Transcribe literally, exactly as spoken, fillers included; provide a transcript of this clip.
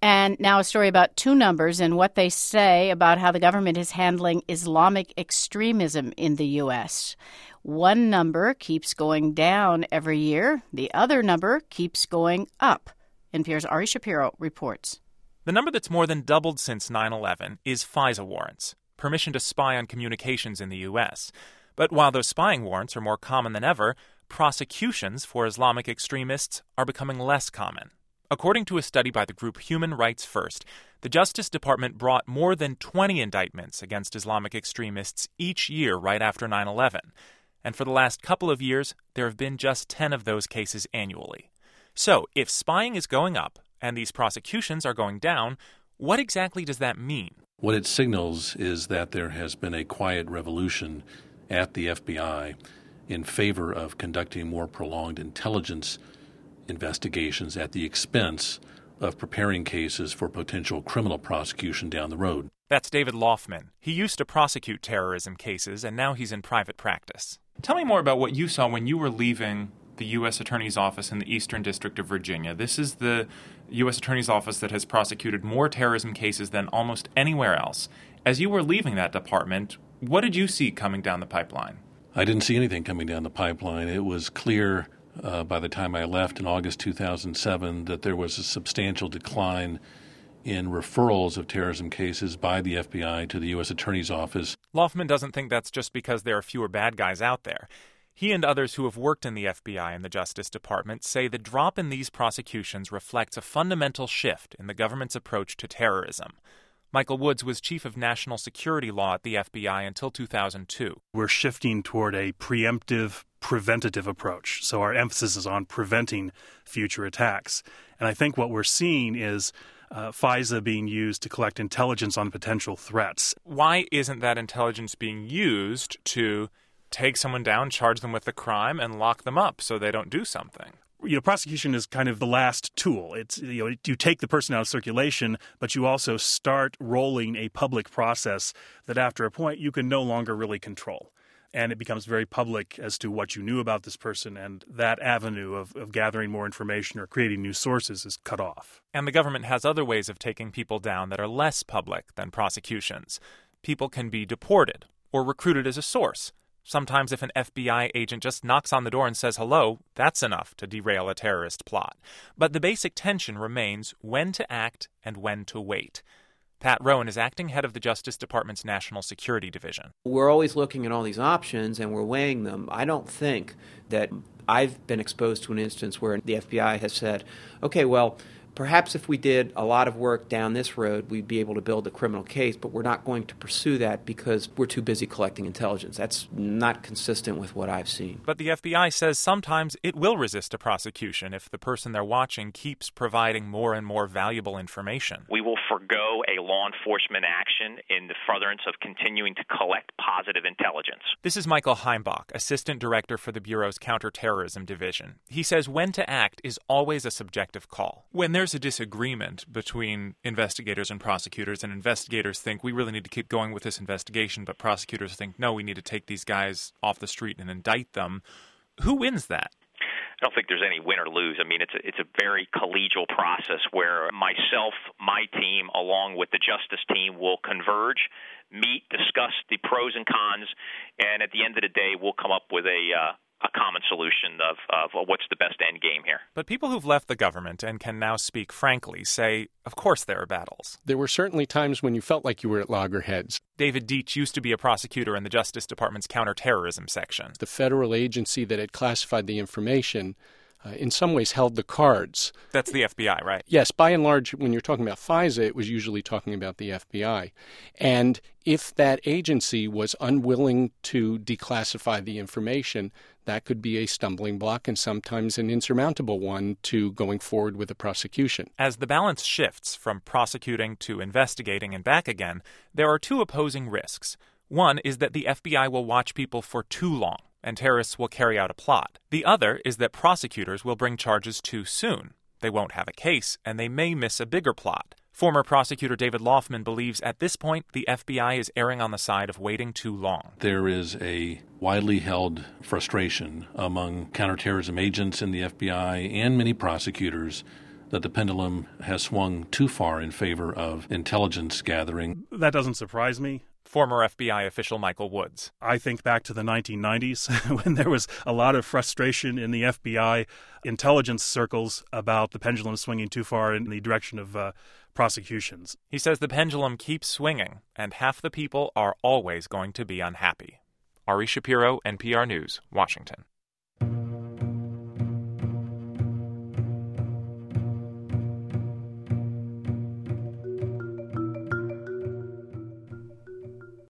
And now a story about two numbers and what they say about how the government is handling Islamic extremism in the U S. One number keeps going down every year. The other number keeps going up. N P R's Ari Shapiro reports. The number that's more than doubled since nine eleven is FISA warrants, permission to spy on communications in the U S. But while those spying warrants are more common than ever, prosecutions for Islamic extremists are becoming less common. According to a study by the group Human Rights First, the Justice Department brought more than twenty indictments against Islamic extremists each year right after nine eleven. And for the last couple of years, there have been just ten of those cases annually. So, if spying is going up and these prosecutions are going down, what exactly does that mean? What it signals is that there has been a quiet revolution at the F B I in favor of conducting more prolonged intelligence investigations at the expense of preparing cases for potential criminal prosecution down the road. That's David Laufman. He used to prosecute terrorism cases, and now he's in private practice. Tell me more about what you saw when you were leaving the U S Attorney's Office in the Eastern District of Virginia. This is the U S Attorney's Office that has prosecuted more terrorism cases than almost anywhere else. As you were leaving that department, what did you see coming down the pipeline? I didn't see anything coming down the pipeline. It was clear uh, by the time I left in August two thousand seven that there was a substantial decline in referrals of terrorism cases by the F B I to the U S Attorney's Office. Laufman doesn't think that's just because there are fewer bad guys out there. He and others who have worked in the F B I and the Justice Department say the drop in these prosecutions reflects a fundamental shift in the government's approach to terrorism. Michael Woods was chief of national security law at the F B I until two thousand two. We're shifting toward a preemptive, preventative approach. So our emphasis is on preventing future attacks. And I think what we're seeing is uh, FISA being used to collect intelligence on potential threats. Why isn't that intelligence being used to take someone down, charge them with a crime, and lock them up so they don't do something? You know, prosecution is kind of the last tool. It's, you know, you take the person out of circulation, but you also start rolling a public process that after a point you can no longer really control. And it becomes very public as to what you knew about this person, and that avenue of, of gathering more information or creating new sources is cut off. And the government has other ways of taking people down that are less public than prosecutions. People can be deported or recruited as a source. Sometimes if an F B I agent just knocks on the door and says hello, that's enough to derail a terrorist plot. But the basic tension remains when to act and when to wait. Pat Rowan is acting head of the Justice Department's National Security Division. We're always looking at all these options and we're weighing them. I don't think that I've been exposed to an instance where the F B I has said, okay, well, perhaps if we did a lot of work down this road, we'd be able to build a criminal case, but we're not going to pursue that because we're too busy collecting intelligence. That's not consistent with what I've seen. But the F B I says sometimes it will resist a prosecution if the person they're watching keeps providing more and more valuable information. We will forgo a law enforcement action in the furtherance of continuing to collect positive intelligence. This is Michael Heimbach, Assistant Director for the Bureau's Counterterrorism Division. He says when to act is always a subjective call. When there's a disagreement between investigators and prosecutors, and investigators think we really need to keep going with this investigation, but prosecutors think, no, we need to take these guys off the street and indict them, who wins that? I don't think there's any win or lose. I mean, it's a, it's a very collegial process where myself, my team, along with the justice team will converge, meet, discuss the pros and cons, and at the end of the day, we'll come up with a uh, a common solution of, of what's the best end game here. But people who've left the government and can now speak frankly say, of course there are battles. There were certainly times when you felt like you were at loggerheads. David Deitch used to be a prosecutor in the Justice Department's counterterrorism section. The federal agency that had classified the information uh, in some ways held the cards. That's the F B I, right? Yes, by and large, when you're talking about FISA, it was usually talking about the F B I. And if that agency was unwilling to declassify the information, that could be a stumbling block and sometimes an insurmountable one to going forward with a prosecution. As the balance shifts from prosecuting to investigating and back again, there are two opposing risks. One is that the F B I will watch people for too long, and terrorists will carry out a plot. The other is that prosecutors will bring charges too soon. They won't have a case, and they may miss a bigger plot. Former prosecutor David Laufman believes at this point the F B I is erring on the side of waiting too long. There is a widely held frustration among counterterrorism agents in the F B I and many prosecutors that the pendulum has swung too far in favor of intelligence gathering. That doesn't surprise me. Former F B I official Michael Woods. I think back to the nineteen nineties when there was a lot of frustration in the F B I intelligence circles about the pendulum swinging too far in the direction of uh, prosecutions. He says the pendulum keeps swinging, and half the people are always going to be unhappy. Ari Shapiro, N P R News, Washington.